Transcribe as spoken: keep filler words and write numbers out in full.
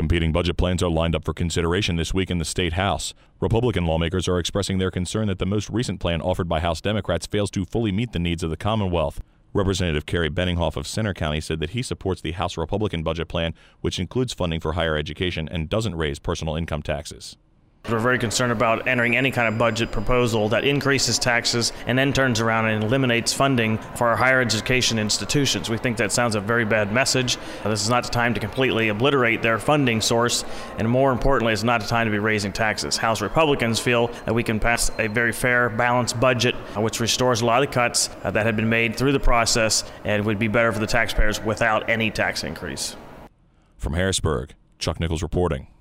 Competing budget plans are lined up for consideration this week in the state House. Republican lawmakers are expressing their concern that the most recent plan offered by House Democrats fails to fully meet the needs of the Commonwealth. Representative Kerry Benninghoff of Center County said that he supports the House Republican budget plan, which includes funding for higher education and doesn't raise personal income taxes. We're very concerned about entering any kind of budget proposal that increases taxes and then turns around and eliminates funding for our higher education institutions. We think that sounds a very bad message. This is not the time to completely obliterate their funding source, and more importantly, it's not the time to be raising taxes. House Republicans feel that we can pass a very fair, balanced budget, which restores a lot of cuts that had been made through the process and would be better for the taxpayers without any tax increase. From Harrisburg, Chuck Nichols reporting.